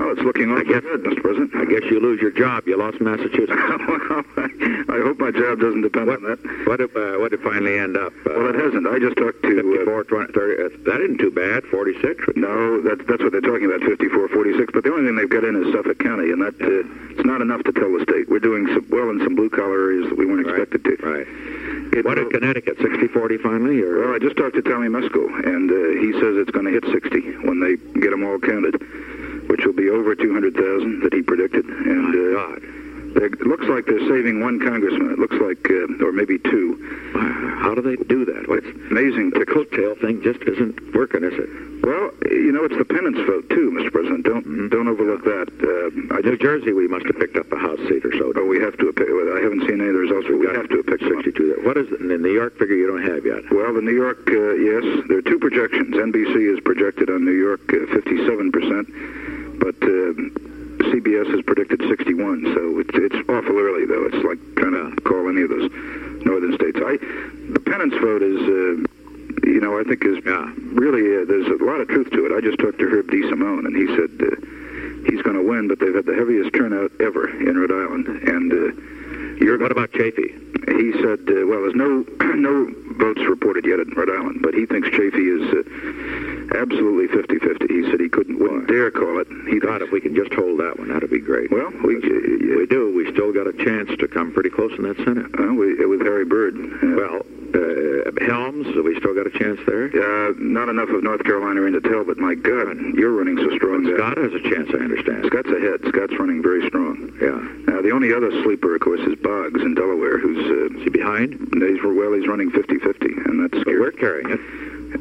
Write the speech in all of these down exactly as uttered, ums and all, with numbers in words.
Well, it's looking awfully guess, good, Mister President. I guess you lose your job. You lost Massachusetts. Well, I hope my job doesn't depend what, on that. What if, uh, what did it finally end up? Uh, Well, it hasn't. I just talked to... fifty-four, twenty, thirty, uh, that isn't too bad, forty-six. No, that's, that's what they're talking about, fifty-four forty-six. But the only thing they've got in is Suffolk County, and that uh, it's not enough to tell the state. We're doing some, well in some blue-collar areas that we weren't Right, expected to. Right. It, What did Connecticut, sixty forty finally? Or? Well, I just talked to Tommy Mesco, and uh, he says it's going to hit sixty when they get them all counted, which will be over two hundred thousand that he predicted. And My uh, God. it looks like they're saving one congressman. It looks like, uh, or maybe two. How do they do that? Well, it's Amazing. the coattail thing just isn't working, is it? Well, you know, it's the penance vote, too, Mister President. Don't Mm-hmm. don't overlook that. Uh, I New just, Jersey, we must have picked up a House seat or so. oh, we have to have picked, I haven't seen any of the results, but we have to have picked some up. sixty-two there. What is the, the New York figure you don't have yet? Well, the New York, uh, yes, there are two projections. N B C is projected on New York uh, fifty-seven percent, but uh, C B S has predicted sixty-one, so it's, it's awful early, though. It's like trying to call any of those northern states. I, the penance vote is, uh, you know, I think is Yeah. really, uh, there's a lot of truth to it. I just talked to Herb DeSimone, and he said uh, he's going to win, but they've had the heaviest turnout ever in Rhode Island. And uh, you're What about Chafee? He said, uh, well, there's no no votes reported yet in Rhode Island, but he thinks Chafee is uh, absolutely fifty-fifty. He said he couldn't, wouldn't dare call it. He God, if we can just hold that one, that'd be great. Well, we, If we do. We still got a chance to come pretty close in that Senate. uh, we with Harry Byrd. Uh, Well, uh, Helms, have we still got a chance there? uh, not enough of North Carolina in to tell, but my God, you're running so strong. there. Scott has a chance, I understand. Scott's ahead. Scott's running very strong. Yeah. Now, the only other sleeper, of course, is Boggs in Delaware, who's uh, Is he behind? he's well, he's running fifty-fifty, and that's But scary. we're carrying it.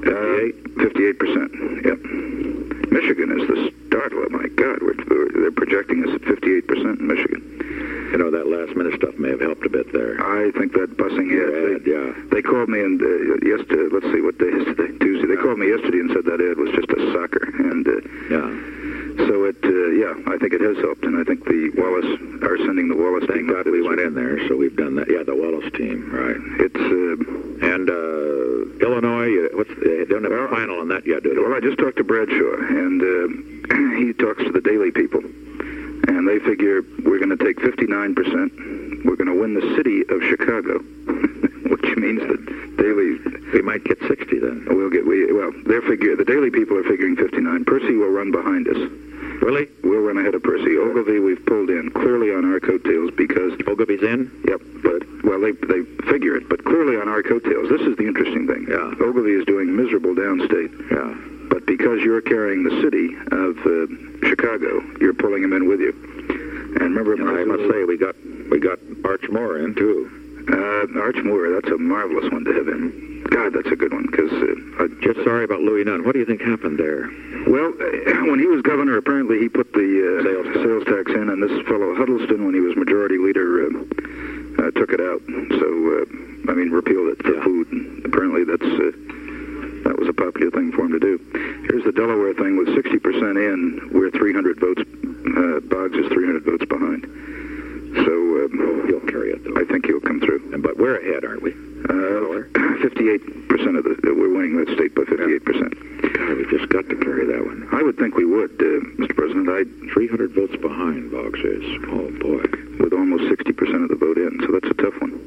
Uh, fifty-eight percent. Yep. Michigan is the startler. My God, we're, we're, they're projecting us at fifty-eight percent in Michigan. You know, that last minute stuff may have helped a bit there. I think that busing Your ad. ad, yeah. They called me and uh, yesterday. Let's see, what day is today? Tuesday. They called me yesterday and said that ad was just a sucker, and uh, Yeah. so it. Uh, yeah, I think it has helped, and I think the Wallace are sending the Wallace Thank team. God we went in there, so we've done that. Yeah, the Wallace team, right. It's. Uh, And uh, Illinois, uh, what's they don't have a Well, final on that yet, do they? Well, I just talked to Bradshaw, and uh, he talks to the Daily people, and they figure we're going to take fifty-nine percent. We're going to win the city of Chicago, which means that Daily We might get sixty then. will get. We well, they're figure the Daily people are figuring fifty-nine. Percy will run behind us. Really? We'll run ahead of Percy. Ogilvy we've pulled in clearly on our coattails because. Ogilvy's in? Yep, but well, they they figure it, but clearly on our coattails. This is the interesting thing. Yeah. Ogilvy is doing miserable downstate. Yeah. But because you're carrying the city of uh, Chicago, you're pulling him in with you. And remember, And I must say, we got we got Arch Moore in, too. uh, Arch Moore, that's a marvelous one to have in. God, that's a good one, because... Uh, Just sorry about Louis Nunn. What do you think happened there? well, uh, when he was governor, apparently he put the uh, Sales tax. sales tax in, and this fellow Huddleston, when he was majority leader, uh, uh, took it out. So, uh, I mean, repealed it for Yeah. food. Apparently that's... Uh, That was a popular thing for him to do. Here's the Delaware thing. With sixty percent in, we're three hundred votes. Uh, Boggs is three hundred votes behind. So um, He'll carry it, though. I think he'll come through. And, but we're ahead, aren't we? Uh, fifty-eight percent of the... We're winning that state by fifty-eight percent. God, we've just got to carry that one. I would think we would, uh, Mister President. I three hundred votes behind, Boggs is. Oh, boy. With almost sixty percent of the vote in, so that's a tough one.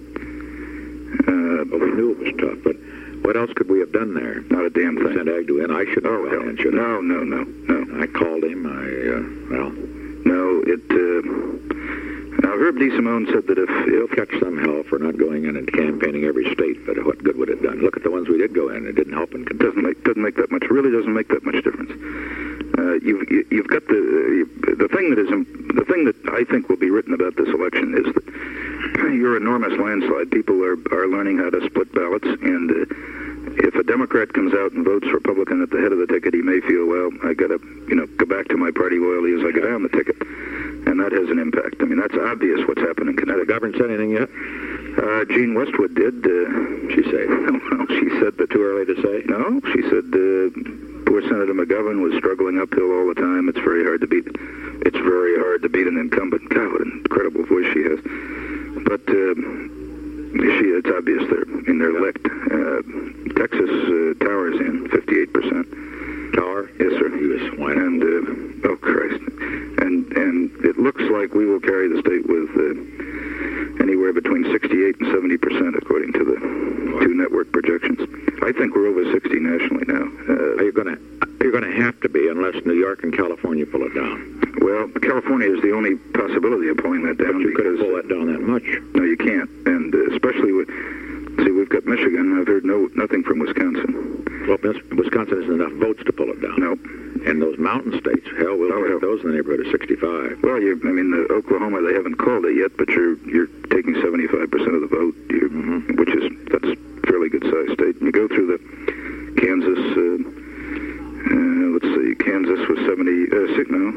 Uh, Well, we knew it was tough, but what else could we have done there? Not a damn We thing. sent Agnew in. I shouldn't Oh, have hell. gone in, should I? No, no, no, no. I called him. I, uh, well, No, it... Uh, now, Herb DeSimone said that if... he'll if catch some hell for not going in and campaigning every state, but what good would it have done? Look at the ones we did go in. It didn't help in Kentucky. doesn't make doesn't make that much. Really doesn't make that much difference. Uh, you've you- you've got the uh, the thing that is im- the thing that I think will be written about this election is that your enormous landslide. People are are learning how to split ballots, and uh, if a Democrat comes out and votes Republican at the head of the ticket, he may feel, well, I got to you know go back to my party loyalty as I go down the ticket, and that has an impact. I mean, that's obvious what's happening in The Connecticut. governor said anything yet? Uh, Gene Westwood did. Uh, She say. well, she said that. Too early to say? No, she said uh, poor Senator McGovern was struggling uphill all the time. It's very hard to beat. It's very hard to beat an incumbent. God, what an incredible voice she has. But uh, she, it's obvious they're in their licked. Uh, Texas uh, Towers in fifty-eight percent. Tower? Yes, sir. He was whining. And uh, oh Christ. and it looks like we will carry the state with uh, anywhere between sixty-eight and seventy percent, according to the two network projections. I think we're over sixty nationally now. Uh, Are you going to? You're going to have to be unless New York and California pull it down. Well, California is the only possibility of pulling that down. But you couldn't because, pull that down that much. No, you can't, and uh, especially with. See, we've got Michigan. I've heard no nothing from Wisconsin. Well, Wisconsin isn't enough votes to pull it down. No. And those mountain states, hell, we'll Oh, get hell. those in the neighborhood of sixty-five. Well, you, I mean, the Oklahoma, they haven't called it yet, but you're you're taking seventy-five percent of the vote, you're, Mhm. which is that's a fairly good sized state. And you go through the Kansas. Uh, uh, let's see, Kansas was seventy. Uh, six, no,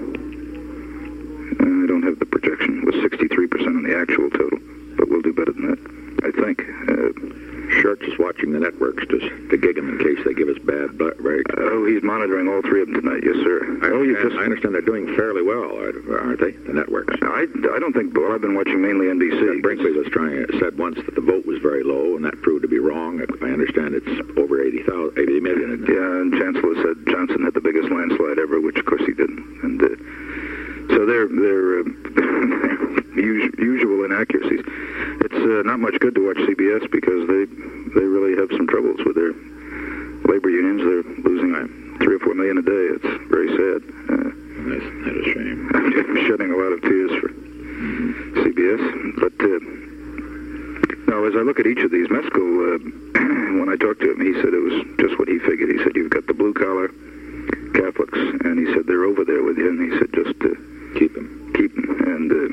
uh, I don't have the projection. It was sixty-three percent on the actual total, but we'll do better than that, I think. Uh, Shirts is watching the networks to, to gig them in case they give us bad blood. Right? oh, he's monitoring all three of them tonight. Yes, sir. I oh, you understand, just. I understand they're doing fairly well, aren't they? The networks. I, I don't think. Well, I've been watching mainly N B C. That Brinkley was trying said once that the vote was very low, and that proved to be wrong. I understand it's over eighty thousand, eighty million. Isn't it? Yeah, and Chancellor said Johnson had the biggest landslide ever, which of course he didn't. And uh, so they're they're uh, us- usual inaccuracies. It's uh, not much good to watch C B S because they they really have some troubles with their labor unions. They're losing three or four million a day. It's very sad. Uh, That's, that's a shame. I'm shedding a lot of tears for C B S. But uh, now, as I look at each of these, Meskel, uh, when I talked to him, he said it was just what he figured. He said, you've got the blue-collar Catholics, and he said, they're over there with you, and he said, just uh, Keep them. keep them. And uh,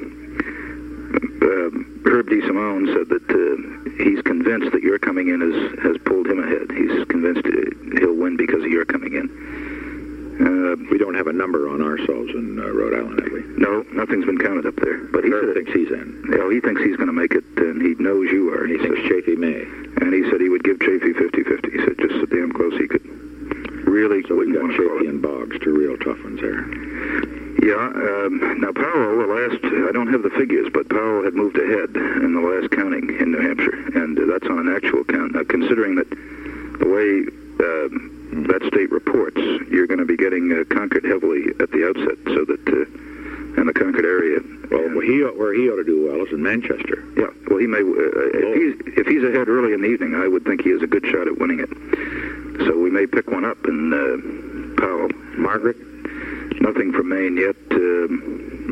uh, Herb D. Simone said that uh, he's convinced that your coming in has, has pulled him ahead. He's convinced uh, he'll win because of your coming in. Uh, We don't have a number on ourselves in uh, Rhode Island, have we? no, nothing's been counted up there. But he Herb said, thinks he's in. you know, he thinks he's going to make it, and he knows you are. And he thinks Chafee may. And he said he would give Chafee fifty-fifty. He said just so damn close he could really So we've wouldn't got want to call Chafee it. and Boggs, two real tough ones there. Yeah, um, now Powell, the last, I don't have the figures, but Powell had moved ahead in the last counting in New Hampshire, and uh, that's on an actual count. Now, considering that the way uh, that state reports, you're going to be getting uh, Concord heavily at the outset, so that, uh, and the Concord area. Well, and, where he, where he ought to do well is in Manchester. yeah, well, he may, uh, if, Oh. he's, if he's ahead early in the evening, I would think he has a good shot at winning it. So we may pick one up in uh, Powell. Margaret? Nothing from Maine yet. Um,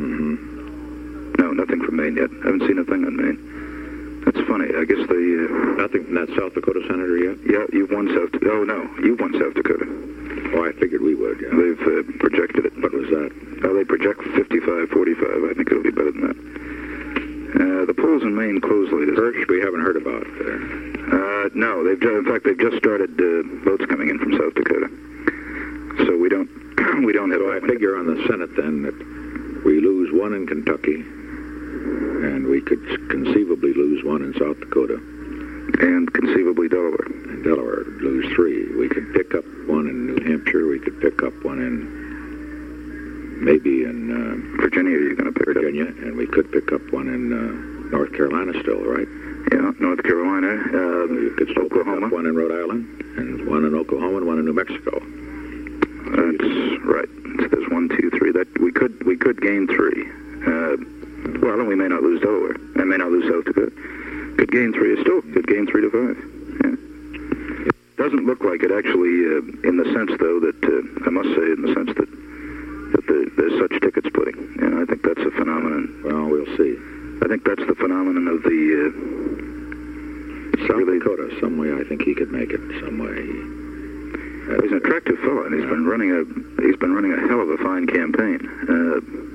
Mm-hmm. no, nothing from Maine yet. I haven't seen a thing on Maine. That's funny. I guess they. Uh, Nothing from that South Dakota senator yet? yeah, you've won South. Oh no, you've won South Dakota. Oh, I figured we would, yeah. They've uh, projected it. What was that? Oh, they project fifty-five forty-five. I think it'll be better than that. Uh, the polls in Maine close later. Hirsch, we haven't heard about there. Uh, no, they've ju- in fact they've just started uh, votes coming in from South Dakota. So we don't we don't have. So I figure on the Senate then that we lose one in Kentucky, and we could conceivably lose one in South Dakota. And conceivably Delaware. And Delaware would lose three. We could pick up one in New Hampshire. We could pick up one in maybe in uh, Virginia, you're going to pick Virginia, up. and we could pick up one in uh, North Carolina still, right? Yeah, North Carolina, uh, You could still Oklahoma. pick up one in Rhode Island, and one in Oklahoma, and one in New Mexico. That's right. So there's one, two, three. That we could we could gain three. Uh, well, then we may not lose Delaware. I may not lose South Dakota. Could gain three. It's still could gain three to five. Yeah. It doesn't look like it actually, uh, in the sense though that uh, I must say, in the sense that that the, there's such ticket splitting. And I think that's a phenomenon. Well, we'll see. I think that's the phenomenon of the. Uh, South really- Dakota, some way I think he could make it. Some way. Well, he's an attractive fellow, and he's Yeah. been running a he's been running a hell of a fine campaign. Uh,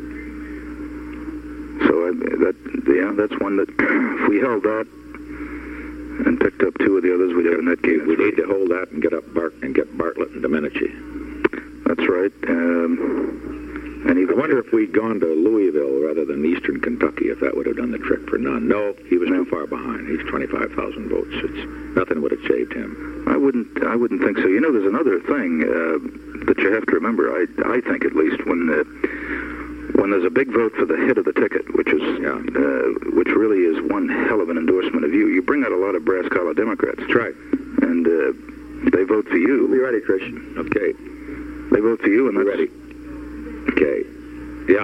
so I, that yeah, that's one that if we held that and picked up two of the others, we'd have a net gain. We need to hold that and get up Bart and get Bartlett and Domenici. That's right. Um, and I even wonder if we'd gone to Louisville rather than Eastern Kentucky, if that would have done the trick for none. No, he was No. too far behind. He's twenty-five thousand votes. It's nothing would have saved him. I wouldn't I wouldn't think so. You know, there's another thing uh, that you have to remember. I I think at least when. Uh, When there's a big vote for the head of the ticket, which is Yeah. uh, which really is one hell of an endorsement of you, you bring out a lot of brass collar Democrats, That's right. and uh, they vote for you. Be ready, Trish. Okay. They vote for you, and Be that's ready. Okay. Yeah.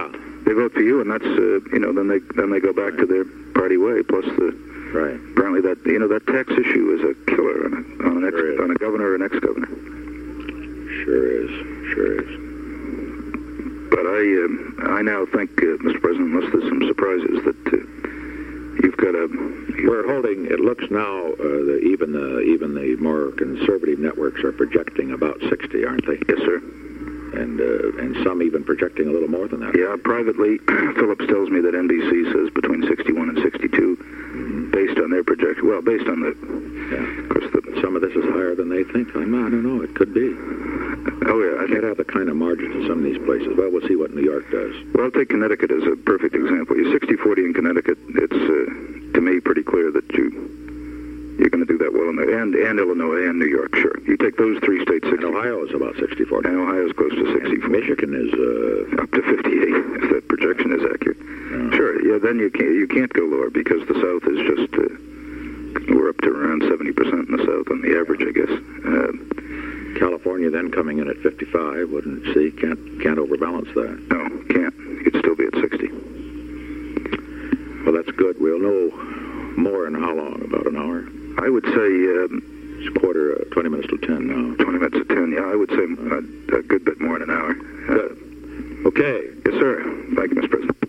they vote for you, and that's uh, you know then they then they go back to their party way. Plus the right. apparently that you know that tax issue is a killer on a on an ex, Sure is. on a governor or an ex-governor. Sure is. Sure is. But I um, I now think, uh, Mister President, unless there's some surprises, that uh, you've got a you've We're holding. It looks now uh, the, even the even the more conservative networks are projecting about sixty, aren't they? yes, sir. And uh, and some even projecting a little more than that. Yeah, privately, Phillips tells me that N B C says between sixty-one and sixty-two, Mm-hmm. based on their projection. Well, based on the, Yeah. of course, the, Some of this is higher than they think. I'm, I don't know. It could be. oh yeah, I I think, can't have the kind of margins in some of these places. Well, we'll see what New York does. well, take Connecticut as a perfect example. You're sixty forty in Connecticut. It's, uh, to me, pretty clear that you, you're going to do that well in there. And, and Illinois and New York, sure. You take those three states, And sixty, Ohio is about sixty forty. and Ohio's close to sixty And forty. Michigan is, uh, Up to fifty-eight, if that projection is accurate. Yeah. Sure, yeah, then you can't, you can't go lower because the South is just, uh, we're up to around seventy percent in the South on the average, I guess. Uh, California then coming in at fifty-five. Wouldn't see. Can't can't overbalance that. no, can't. You'd still be at sixty. Well, that's good. We'll know more in how long? About an hour. I would say um, It's quarter, uh, twenty minutes to ten now. twenty minutes to ten. Yeah, I would say uh, a good bit more in an hour. Uh, Good. Okay. yes, sir. Thank you, Mister President.